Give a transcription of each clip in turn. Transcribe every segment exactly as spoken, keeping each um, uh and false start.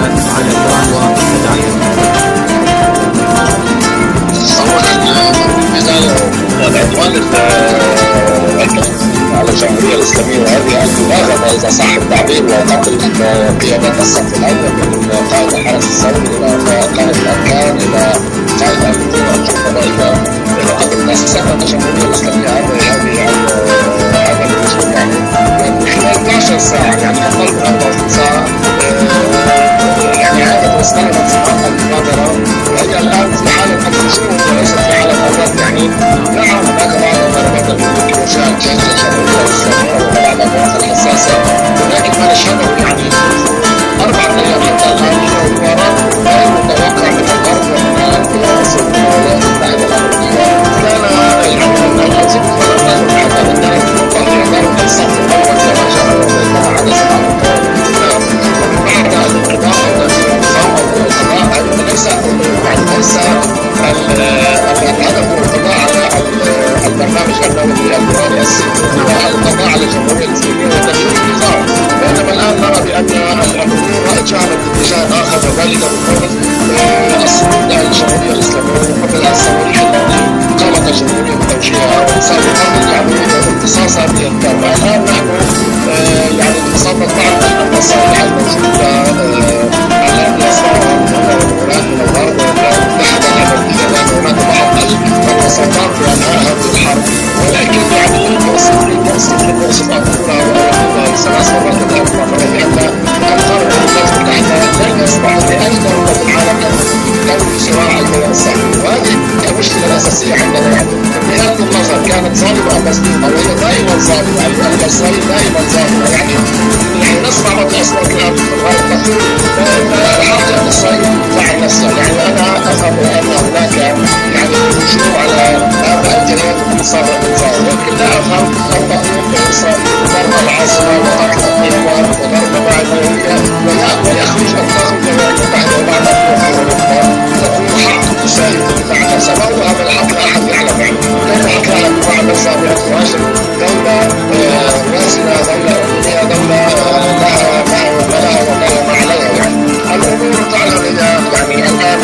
العاكف على إيران ومداخلها؟ العنوان على الجمهورية الإسلامية وهذه المبالغة إذا صح التعبير وقتل قيادات الصف الأول من قائد الحرس الثوري إلى قائد الأركان إلى قائد الأمور والجمهورية إلى إلى قتل مؤسسات الجمهورية الإسلامية. هذا هذا هذا بالنسبة يعني خلال اثنتي عشرة ساعة يعني أقل من أربعة وعشرين ساعة يعني هذا استمرت صراحة المبادرة هي الآن في حالة الخشوع وليست في حالة الرد. يعني نعم هناك بعض الضربات التكنولوجيا جاهزة الجمهورية الإسلامية وبعض المواقع الحساسة، ولكن ما نشهده يعني أربعة أيام حتى الآن هي حوارات غير متوقع من الغرب ومن القيادة السعودية والولايات المتحدة الأمريكية. كان يعني العزيز فلسطين حتى بالذات تطلع ضرب الصف الأول كما جرى كما حدث مع ومن بعد الانقضاء الذي نظام القضاء هذا ليس يعني ليس الهدف هو القضاء على البرنامج الدولي الإيراني السياسي والقضاء على الجمهورية الإسلامية وتغيير النظام. بينما الآن نرى بأن الأمور جعلت اتجاه آخر وذلك بفرض الصعود على الجمهورية الإسلامية وقبل الصواريخ التي قامت الجمهورية بتوجيهها وسابقا يعني امتصاصها بالإنكار. الآن نحن يعني نتصدر بعض المصالح الموجودة على أن يصنعها الولايات من الغرب والولايات المتحدة الأمريكية لأن هناك بعض الوساطات في أنهاء هذه الحرب، ولكن يعني المؤسف المؤسف المؤسف أقولها وأقولها ثلاث مرات الآن بأن الغرب والولايات المتحدة لن يسمح لأي دولة في العالم أن تولي صراع الكيان الصهيوني، وهذه المشكلة الأساسية عندنا. يعني بغض النظر كانت ظالمة أو مظلومة وهي دائما ظالمة، يعني إسرائيل دائما ظالمة. يعني يعني نسمع بعض الأصوات الآن في الغرب تقول الحق أن إسرائيل تدافع عن نفسها. يعني أنا أفهم أن هناك يعني هجوم على هذا الجريان الاقتصاد والنظام، ولكن لا أفهم أن تقوم إسرائيل ضرب العاصمة وقتل الطيران وضرب مواعيد نووية ويخرج أن تخرج الولايات المتحدة وبعد تقول حق إسرائيل تدافع عن نفسها. هذا الحق لا أحد يعلم. يعني كيف حق يعلم عن نفسها بأسرائيل دولة واسعة دولة أمنية دولة لها ما ولها وما ما عليها؟ يعني الأمور تعلم إذا يعني الآن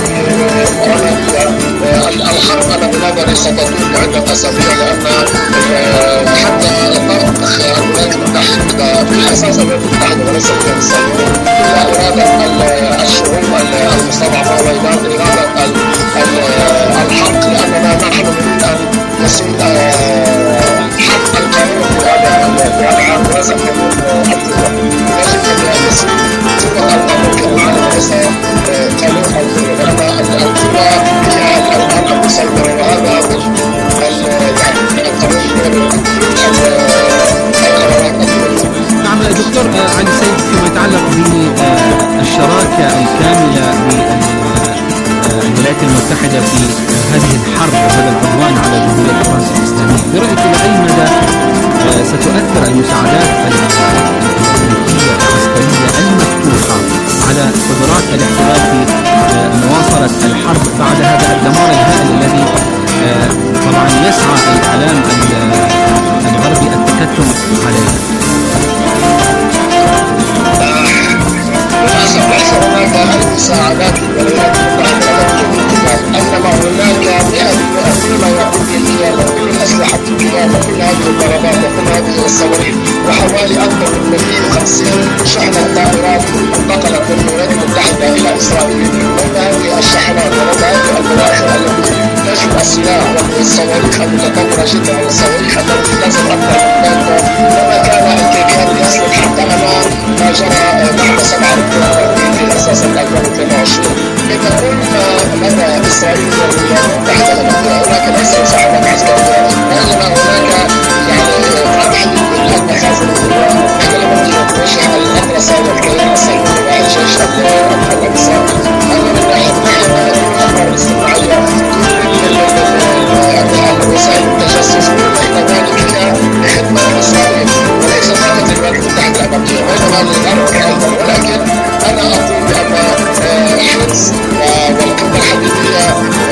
الحرب أنا بنظري ستطول عدة أسابيع، لأن حتى الأخ الولايات المتحدة بالأساس الولايات المتحدة وليس الولايات الصهيونية إلى إرادة الشعوب المستضعفة وإرادة إرادة الحق، لأننا نحن نريد أن نسير حق القانون في هذا العام وليس قانون القوة. يجب أن يسير قوة الأمر كالعالم وليس قانون القوة، لأن القوة هي الآن المسيطرة وهذا يعني القانون نعم دكتور علي سيد، فيما يتعلق بالشراكة الكاملة بالولايات المتحدة في هذه الحرب وهذا العدوان على جمهورية فرنسا الإسلامية، برأيك إلى أي مدى ستؤثر المساعدات الأمريكية العسكرية المفتوحة على قدرات الاحتلال في مواصلة الحرب بعد هذا الدمار الهائل الذي طبعا يسعى الإعلام الغربي التكتم عليه؟ للأسف ليس هناك مساعدات للولايات المتحدة، إنما هناك مئة فيما يقود الكيان وكل الأسلحة الكيان وكل هذه الضربات وكل هذه الصواريخ وحوالي أكثر من مئتين وخمسين شحنة طائرات انتقلت من الولايات المتحدة إلى إسرائيل. وإن هذه الشحنات وإن هذه المراحل التي تجد السلاح والصواريخ المتطورة جدا والصواريخ التي تصل أكثر من لما كان الكيان يصل حتى أمام ما جرى بعد سبعة أكتوبر في أساس أكبر من اثنين وعشرين. إذا قلنا لدى إسرائيل والولايات المتحدة الأمريكية هناك ليس مساعدات عسكرية، وإنما هناك يعني فتح المخازن الأمريكية توجه الأطلس والكيان الصهيوني والجيش الإسرائيلي. هذا من ناحية ناحية الأخبار الاجتماعية وسائل التجسس وبين ذلك هي لخدمة إسرائيل وليس فقط الولايات المتحدة الأمريكية وإنما للغرب أيضا. ولكن أنا أقول بأن حرص والقوة الحديدية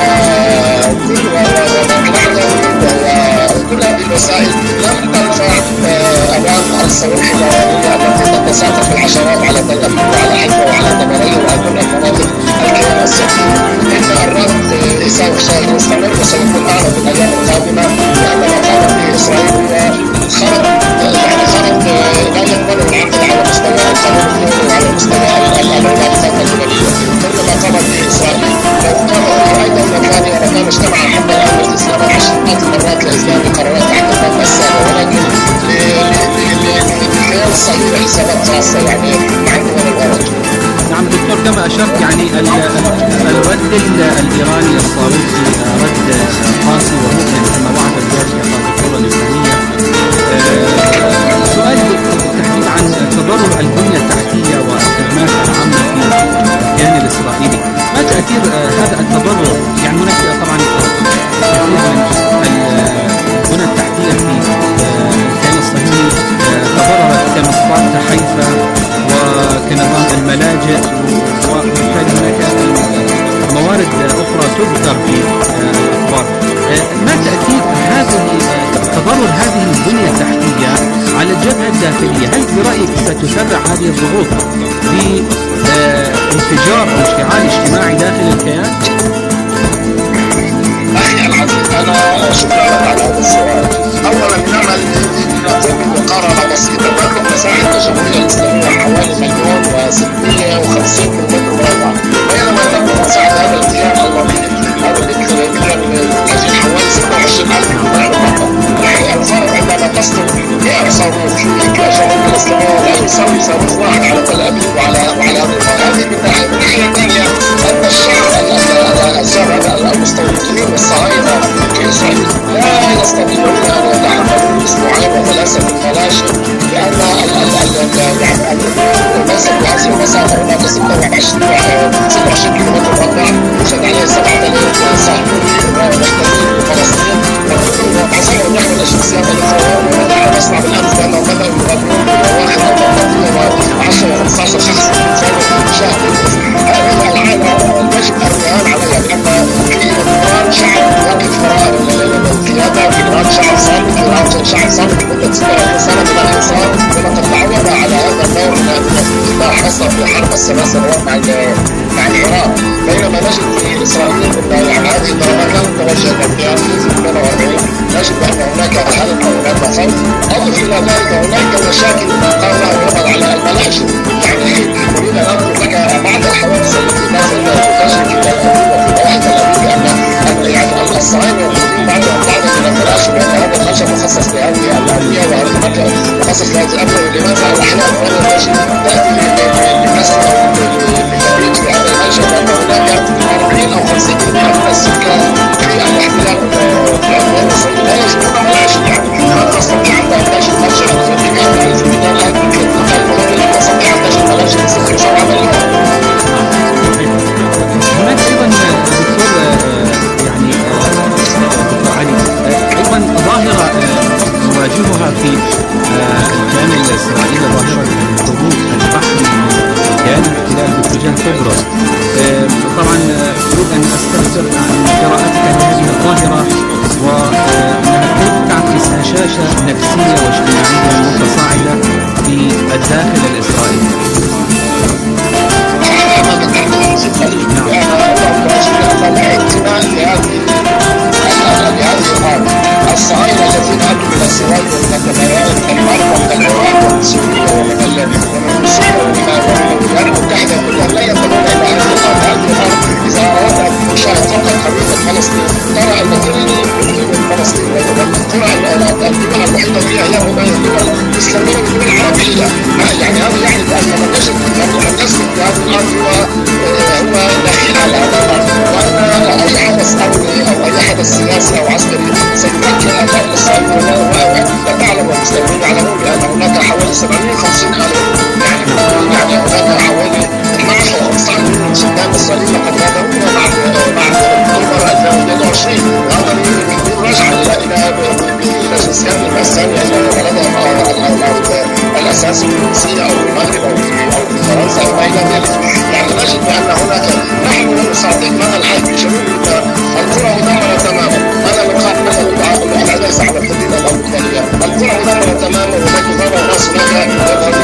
وكل هذه الوسائل لم تنفع أمام الصواريخ الإيرانية التي تتساقط الحشرات على تل أبيب وعلى حلفة وعلى تبرية وعلى أشرت يعني الرد الإيراني الصاروخي رد قاسي ومؤلم كما وعد الجالية الدكتورة الإسلامية. سؤال بالتحديد عن تضرر البنية التحتية والخدمات العامة في الكيان الإسرائيلي، ما تأثير هذا التضرر؟ يعني هناك طبعا كثير من البنى التحتية في الكيان الصهيوني تضررت كمصفاة حيفا وكنظام الملاجئ، وبالتالي هناك موارد أخرى تذكر في الأخبار. ما تأثير هذه تضرر هذه البنية التحتية على الجبهة الداخلية؟ هل برأيك ستسرع هذه الضغوط بانفجار أو اشتعال اجتماعي داخل الكيان؟ أخي العزيز، أنا شكرا لك على هذا السؤال. أولا نعمل مقارنة بسيطة. نملك مساحة الجمهورية الإسلامية حوالي مليون وستمائة وخمسين كيلومتر مربع، بينما تملك مساحة هذا الكيان الوطني هذا الكيان الذي حوالي ستة وعشرين ألف كيلومتر مربع. يعني الفرق عندما تصدر مئة صاروخ في الجمهورية الإسلامية لا يساوي صاروخ واحد على تل أبيب وعلى وعلى هذه من ناحية. من ناحية ثانية أن الشعب الشعب المستوطنين الصهاينة في إسرائيل لا يستطيعون أن يتحملوا أسبوعين وثلاثة من فلاشة، لأن المناسب بهذه المسافة هناك ستة وعشرين كيلومتر مربع يوجد عليه سبعة آلاف صاحب محتلين فلسطين، وتصور نعمل الشخصيات الأخرى. ونحن نسمع بالأمس بأنه بدأوا يغادرون واحد أو عشرة أو خمسة عشر شخص صاروا مشاهدين. هذه العالم يجب الرهان عليها، لأن في إيران شعب واقف وراء القيادة، في إيران شعب صامت، في إيران شعب صامت لمدة ستة وعشرين سنة من الحصار، ولقد تعود على هذا النوع من الإطلاع حصل في حرب السبع سنوات مع مع العراق. بينما نجد في إسرائيل أن يعني هذه الضربات كانت توجهت في اثنين وأربعين، نجد أن هناك حالة هناك خوف. أضف إلى ذلك هناك مشاكل قامة يعمل على الملاجئ. يعني أريد أن أذكر لك بعض الحوادث التي نازل تجري في واحد الأمريكي أن يعني الصهاينة يقولون بعد بعض من الفراش بأن هذا الخشب مخصص لهذه الأبنية وهذا مخصص لهذه الأبنية. لماذا الأحيان ولا تجد تأتي للناس لتبييت لهذا المنشأ لأن هناك أربعين أو خمسين بالمئة من السكان في الاحتلال في أبناء الصهيونية لا يجدون ملاجئ. يعني ما تستطيع أن تجد مرجع في مئة ألف من الأهل لا تستطيع أن تجد ملاجئ ستة شهور اليوم. هناك أيضا دكتور يعني دكتور علي أيضا ظاهرة نواجهها في الكيان الإسرائيلي، ظاهرة الهبوط البحري من كيان الاحتلال باتجاه قبرص. طبعا أريد أن أستفسر عن قراءتك لهذه الظاهرة وأنها كيف تعكس هشاشة نفسية واجتماعية متصاعدة في الداخل الإسرائيلي. الصهاينة الذين أتوا من السواد ومن الجزائر ومن العراق ومن سوريا ومن سوريا ومن الولايات المتحدة كلهم لا ينتمون إلى هذه الأرض. هذه الأرض إذا أردت أن تشاهد فقط خريطة فلسطين ترى أن كل فلسطين ترى الدول المحيطة فيها هي دول إسلامية ودول عربية. يعني هذا يعني بأن من يجد أن يسكن في هذه الأرض هو هو دخيل على هذا الأرض، وأن أي حدث أمني أو أي حدث سياسي أو عسكري سيمكن أن الإسرائيل وتعلم والمسلمين يعلمون بأن هناك حوالي سبعمائة وخمسين ألف يعني يعني هناك حوالي اثنا عشر أو خمسة عشر من سكان إسرائيل لقد غادروا بعد بعد أكتوبر ألفين واثنين وعشرين. وهذا يرجع إلى إلى إلى جنسيات الناس الثانية إلى بلدهم الأساسي في روسيا أو المغرب أو في فرنسا أو ما إلى ذلك. يعني نجد بأن هناك نحن نستطيع مدى الحال في جنوب القرى مدمرة تماما. هذا نقاط مثلا العدس على الحدود الأوروبية. القرى مدمرة تماما ولا تضرر الناس هناك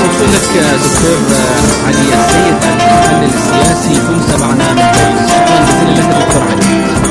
وصولك دكتور علي السيد المحلل السياسي، كنت معنا من باريس. شكرا جزيلا لك دكتور علي.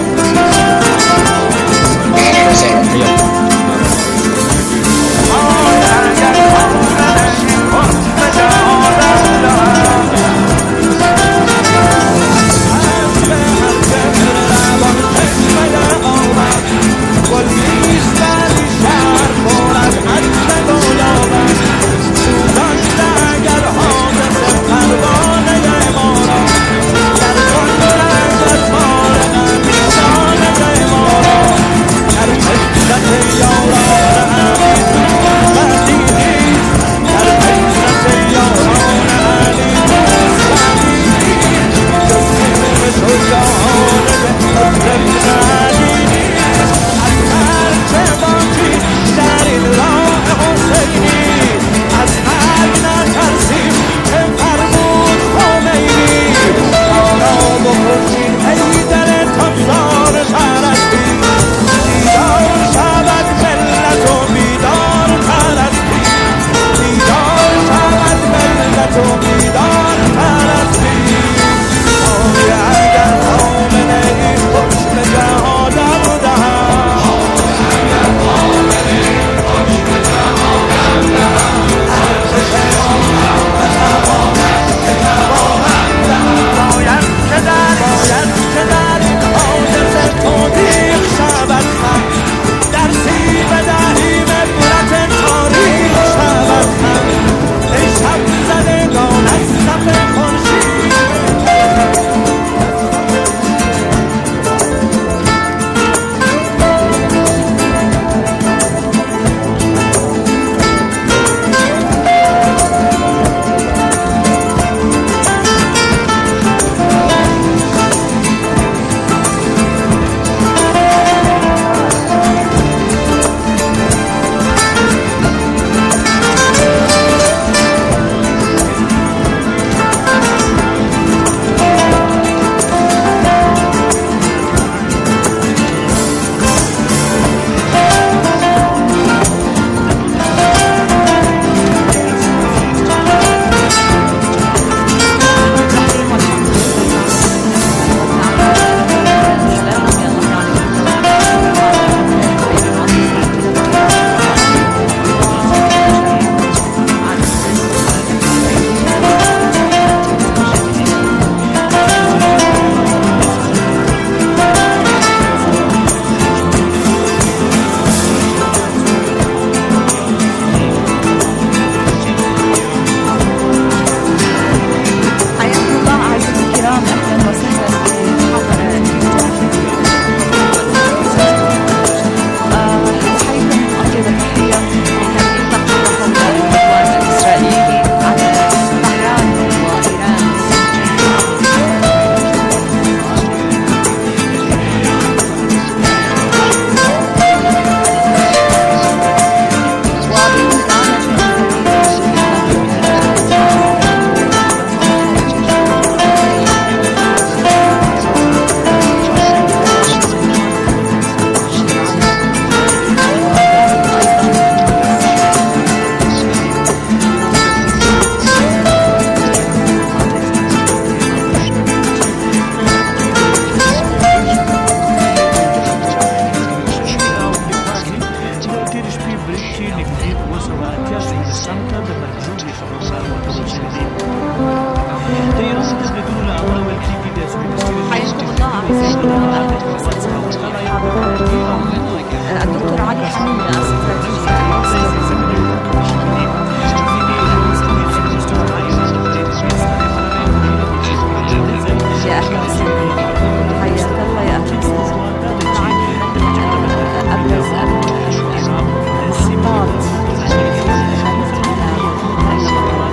الدكتور علي حميد استراتيجي يا أهلا وسهلا حياك الله يا أهلا وسهلا أبرز الخطاب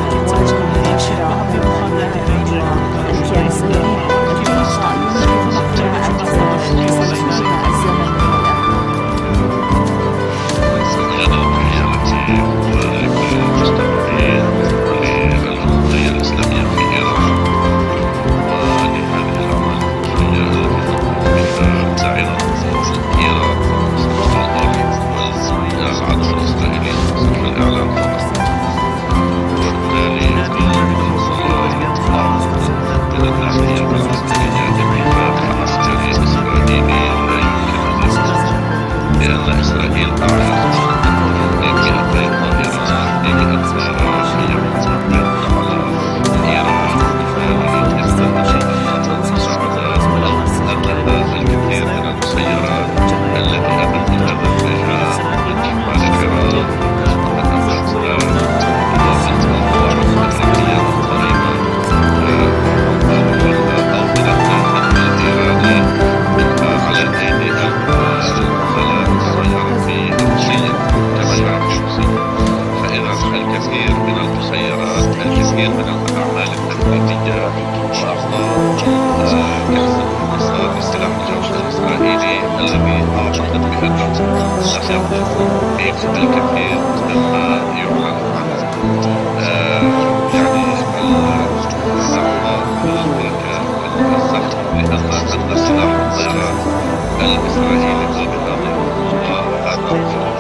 الكثير من المسيرات، الكثير من الأعمال التهديدية وأخطاء كسر السلاح الجوي الإسرائيلي الذي أعتقد بأنه سيقوم بالكثير مما يعلن عنه. يعني الزعماء الأمريكا الزعم بأن أن سلاح الطيران الإسرائيلي ضابطا وهذا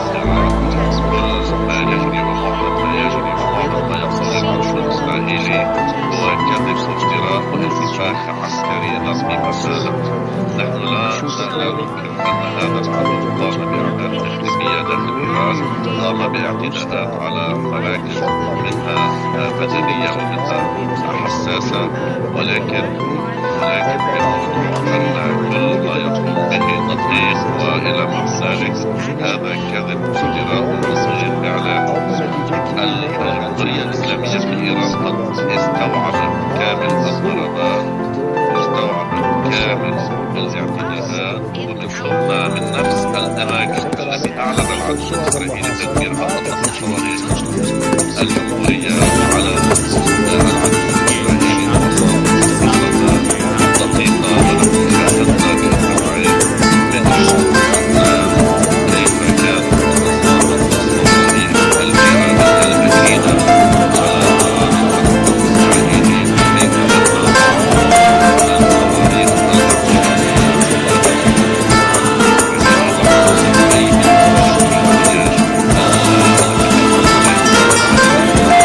ما يجري ومعظم ما يجري ومعظم ما يصل للعرش الإسرائيلي هو كذب وافتراء وانتفاخ عسكري رسمي مسالم. نحن لا لا ننكر أن هذا العدو قام بأعمال تخريبية داخل إيران، قام باعتداءات على مراكز منها مدنية ومنها حساسة، ولكن ولكن أن كل ما يقوم به تطبيق وإلى مع ذلك هذا كذب وافتراء وصغير إعلام. الجمهورية الإسلامية في إيران قد استوعبت كامل الضربات، استوعبت كامل الاعتداءات، ومن ثم من نفس الأماكن التي أعلن العرش الإسرائيلي تدميرها أطلق صواريخ الجمهورية على العرش الإسرائيلي دقيقة ونحن شاهدنا بأسرعين من الشهر كيف كانت الصواريخ المكينة على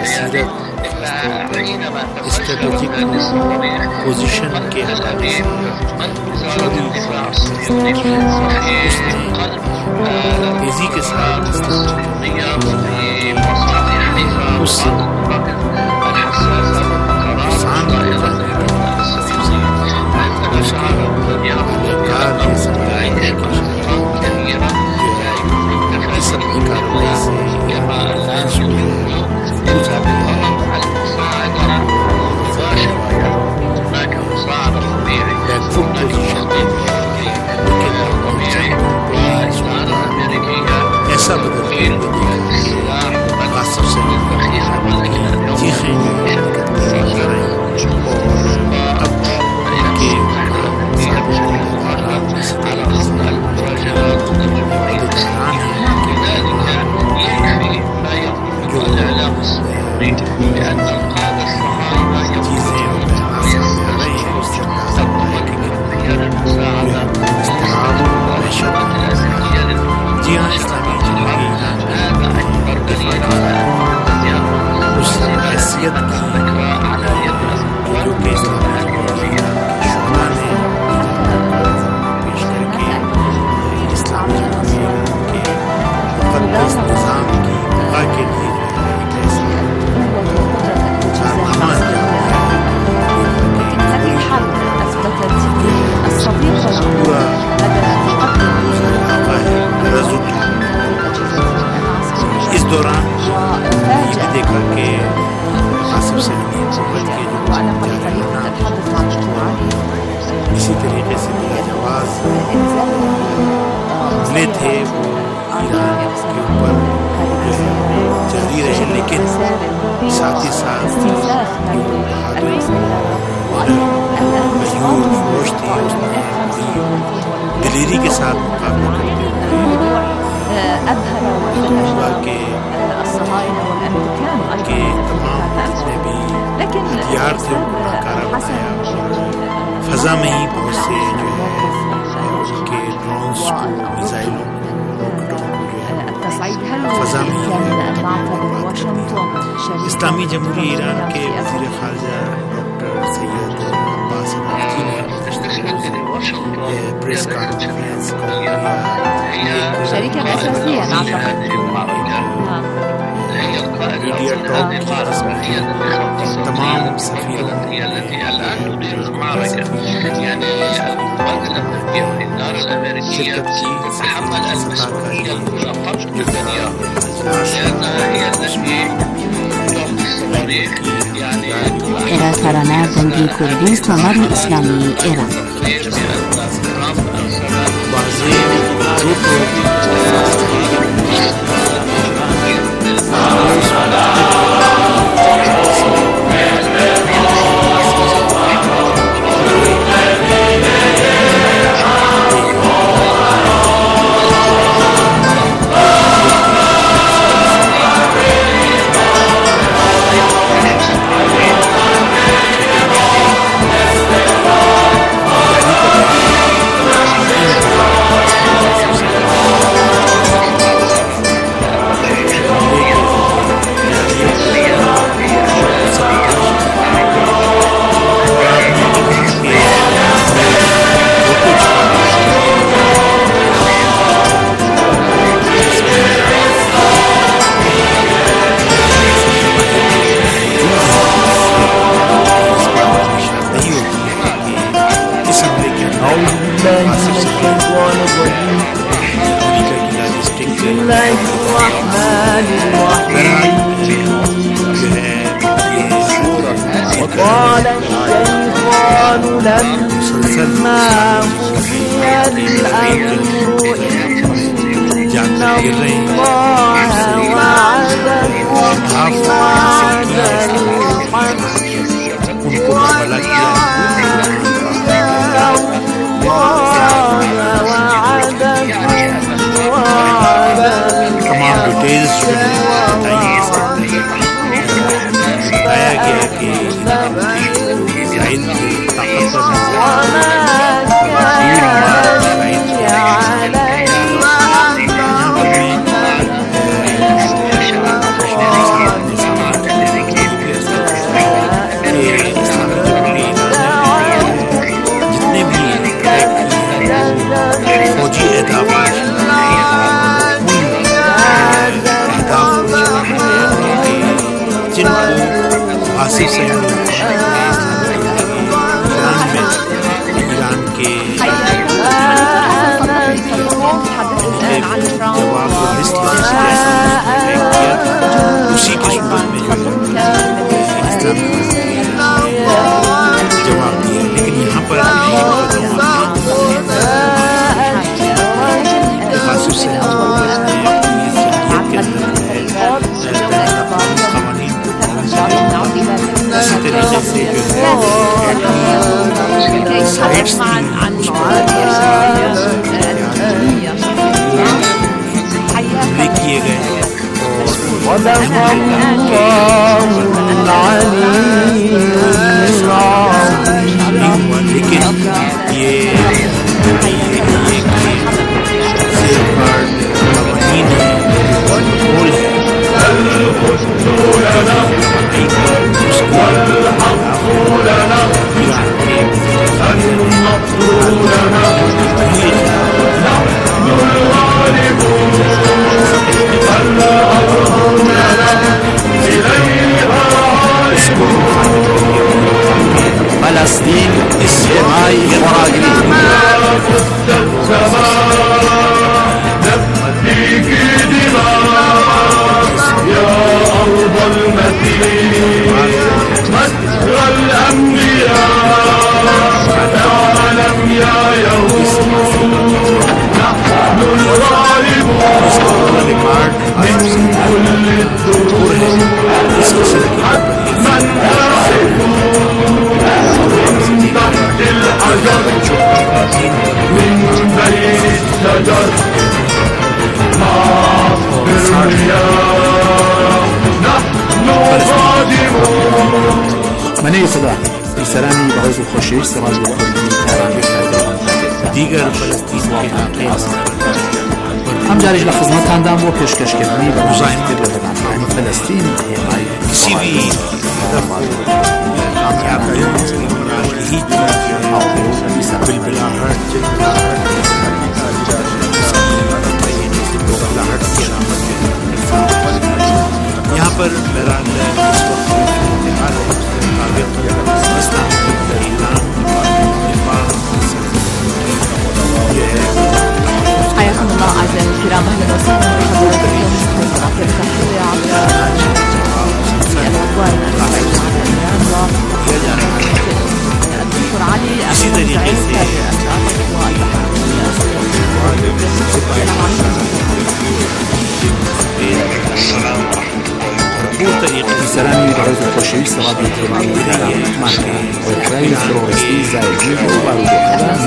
बसीरत strategic position के हवाले से तेजी के साथ उस ऐसा बदल खास से चीखें अब के इस दौरान ये भी देखा कि आसिफ सलीम हुकूमत के जो इसी तरीके से दिया जवाब हमले थे वो ईरान के ऊपर जारी रहे, लेकिन साथ ही साथ मयूर थे, उसने दिलेरी के साथ मुकाबला करते हुए के के तमाम जितने भी हथियार थे उनको नाकारा बनाया और फजा में ही बहुत से जो है उनके ड्रोन्स को, मिसाइलों को, रॉकेटों को जो है फजा में ही इस्लामी जमहूरिया ईरान के वज़ीर ख़ारजा डॉक्टर सैयद अब्बास अराग़ची ने प्रेस कॉन्फ्रेंस شركة أساسية أعتقد मीडिया टॉक तमाम सफीरों शिरकत की إلى ترانات زنجي كرديس نظام إسلامي إيران وقال الشيطان لما قضي الأمر إن الله وعدكم وعد الحق وأن الله وعدكم وعد बताया गया कि इसराइल की ताकत आसिफ सैयद ईरान के जवाब उसी के सूरत में जो जवाब दिया, लेकिन यहाँ पर आसिफ सैयद इसी तरीके से जो है साइट्स किए गए और लेकिन ये فلسطين السماء الفراغلي نفديك دماء يا أرض المتين مسرى الأنبياء تعلم يا يهود نحن الغالبون من كل الدروب حتما تحت الحجر من بين الشجر مع الرياح نحن قادمون. منی خدا سلامی به حضور خوشیویست رادیو خوردی تهران کرده دیگر فلسطین که هم جاریش لخدمتتان دام و پیشکشکردنی به مزاحم کردن فلسطین किसी भी कामयाबी ही बिलबिलाहट यहाँ पर बहरहाल इस वक्त इतिहाद है उसके मुताबिक इस्लाम ईरान नेपाल ये है. حياكم الله أعزائي الكرام، أهلا وسهلا بحضراتكم في قناة التحرير عبر الأخبار الأسبوعية على إيران والدكتور علي इसी तरीके से سلامی به حضور خوشیویست رادیو تهران والحرائي التروریستی زائدین و بارود نقشه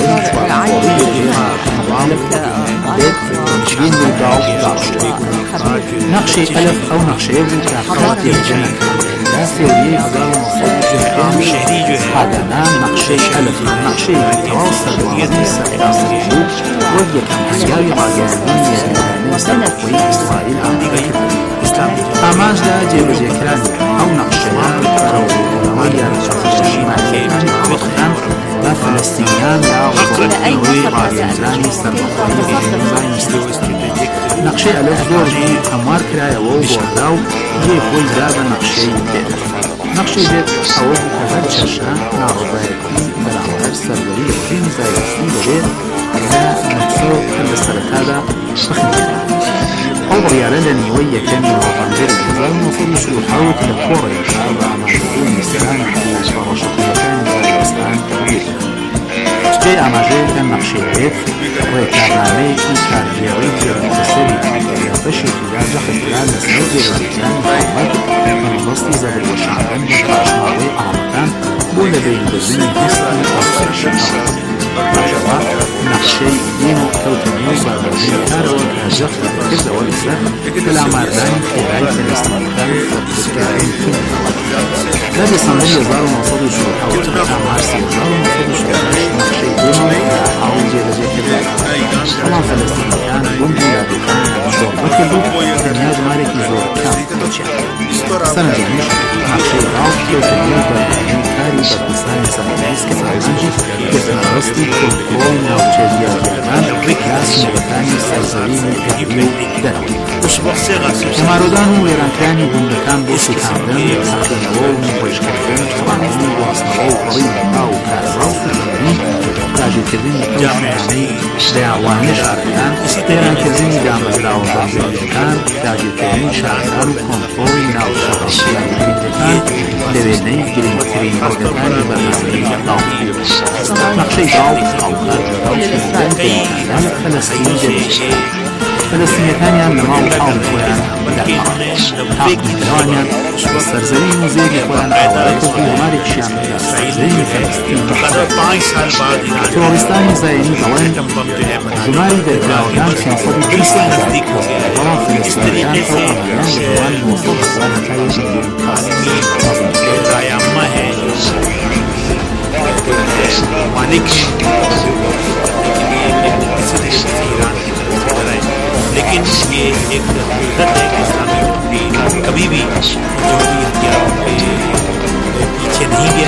نقشه ألف أو نقشه كخط يرجعنا سوري هذا نقشه ألف نقشه تواصل ويدي سقراص الجود وهي كم هنجاوي غازيانية نسلت وإسرائيل عندك آماج دا جيبو جيكران أو نقشيان روية شماليان وقتان دا فلسطينيان دا وقتنوي غازياني سرمقوني نقشي ألف دور جي أمار كرايا ووضعو جيب وي دابا نقشي بيت نقشي بيت أو بكهد شاشا نارو بايكي بلعوهر سروري لكين زايسي بيت لا نقصو كل السلطة بخنجرة أو ريالة لنيوية كامل وطنجر الإنزال المفروض يسلو حاوة للكورة يتعرض مع شكول نسان حيث فرشقية كان ذلك أسلام كبير جاي أماجي كان نقشي بيت ويكارنامي كي كارجيوي كير المتسري يطشي خلال جحد خلال نسنوزي رزيكان محمد من مصطي زاد الوشعبان بكاشناوي أعمتان بولا بين بزين هسلان أفضل شنو نقشي دينو كوتنيو برمجي كارو كهجف لكذا والإسلام بالأعمار داين خلال فلسطين كان فتذكارين كل هذه صنعية زارو مصادي شروحة وتقع مارسي زارو مصادي شروحة نقشي دينو أو جيدة كذا طبعا فلسطين كان بندي لابي كان زور بكدو كنياج مالك زور كان سنة جميش نقشي راو كوتنيو برمجي كارو بەکاری بەرپرسانی سەرپەرست کە ئەمانجی پێشنەڕستی کۆنتڕۆڵ ناوچەییە لێران یا سنوورەکانی سەرزەوی و ئەگری و دەرەوە. هەمارۆدان و وێرانکرانی گوندەکان بۆ سوکاندن، ساختنەوە و نەخۆشکردن، توانایی گواستنەوە و پەڕی نەما و کارڕا و فەرمانی، داگیرکردنی جامعەی دەیاوانەی شارەکان، وێرانکردنی دامەزراوە بەرزەویەکان، داگیرکردنی شارەکان و کۆنتڕۆڵی ناوچەڕەشیان بریندەکان لە وێنەی گرنگترین ڕۆگەکانی بەرنامەی ئاو. نەخشەی گاڵ ئاوخەر ئاوشێندن پێوانەکان فەلەستین دەبێت. فەلەستینیەکانیان لە ماڵ ئاو خۆیان تاقیکردنەوەیان بە سەرزەوی و زێری خۆیان ئاوارە کرد و هەمارێکیان لە سەرزەوی فەلەستین تۆڕیستانی زایەنی دەڵێن ژماری دەرکراوەکان پێنجسەد و بیست هەزار بەڵام فەلەستینیەکان ئەو ئەمانیان لە دەوان نۆسەد هەزار هەتای ملیۆن लेकिन ये एक हकीकत है कि इस्लामी उम्मत कभी भी जोड़ी हथियारों के पीछे नहीं गया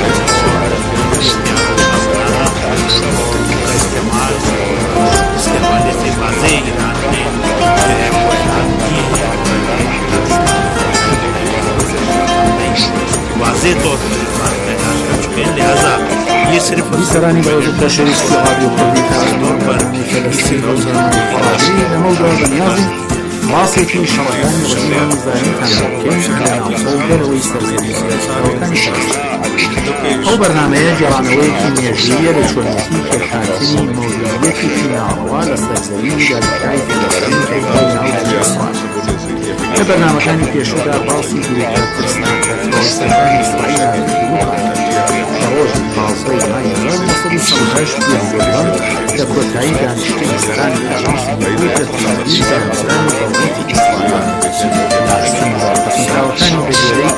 बनाना और उनका इस्तेमाल इसके हवाले से वाज़े ईरान ने जो है वो ऐलान किए हैं वाज़े तौर पर ईरान का ऐलान कर चुके हैं। लिहाजा ये सिर्फ سرانی بوجود شریستی رادیو کردی तौर पर فلسطین فرادری لموضوع بنیازی واسطی شبکه‌های رسمی زمینی تنظیم که نامزد دروی سرزمینی او برنامه جرانوی کیمیایی رچونتی که کانتینی موجودیتی فینالوا لسرزمینی دارای فلسطین که ناوی اسرائیل. که برنامه کانی پیشودا باسی گروه کردستان کردن سرزمین اسرائیل روز پازده مای نو مسئول سوژش بیاندوان که کوتاهی دانشجوی سران اجانس نیروی تطبیقی در سران دولتی اسرائیل. در استمرار تطبیقاتی به جوری